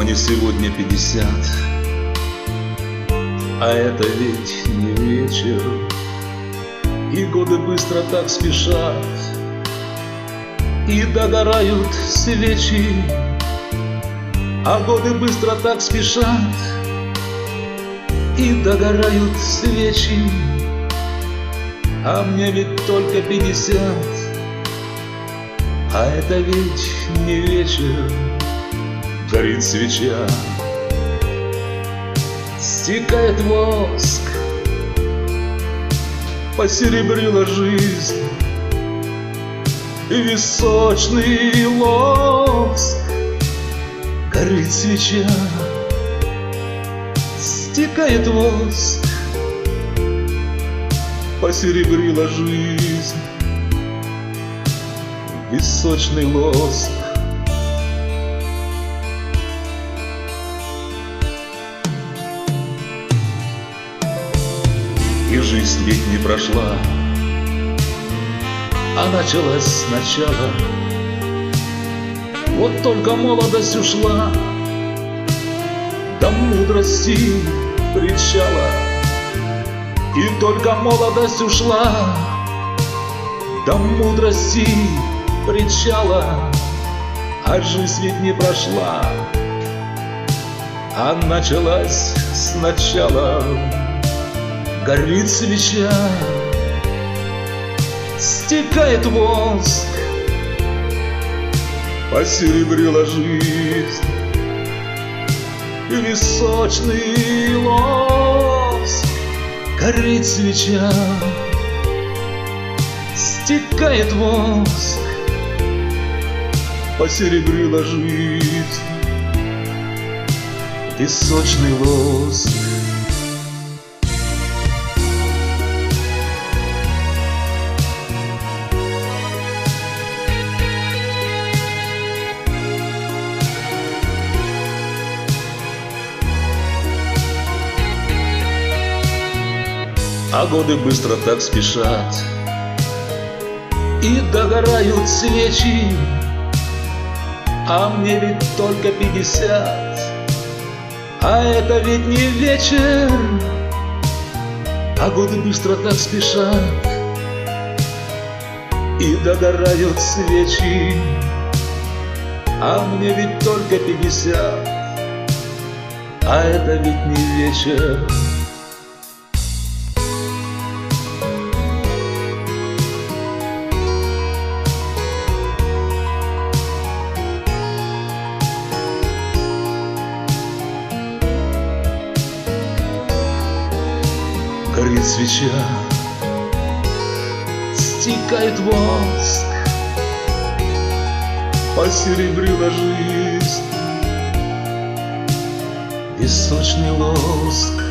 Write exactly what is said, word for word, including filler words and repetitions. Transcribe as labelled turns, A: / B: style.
A: мне сегодня пятьдесят, а это ведь не вечер, и годы быстро так спешат, и догорают свечи, а годы быстро так спешат, и догорают свечи, а мне ведь только пятьдесят, а это ведь не вечер, горит свеча, стекает воск, посеребрила жизнь, и височный лоск, горит свеча, стекает воск, посеребрила жизнь, височный лоск. И жизнь ведь не прошла, а началась сначала. Вот только молодость ушла, до мудрости причала. И только молодость ушла, до мудрости причала. А жизнь ведь не прошла, а началась сначала. Горит свеча, стекает воск, посеребрила жизнь, и височный лоск. Горит свеча, стекает воск, посеребрила жизнь, височный лоск. А годы быстро так спешат, и догорают свечи, а мне ведь только пятьдесят, а это ведь не вечер. А годы быстро так спешат, и догорают свечи, а мне ведь только пятьдесят, а это ведь не вечер. Горит свеча, стекает воск, посеребрила жизнь, височный лоск.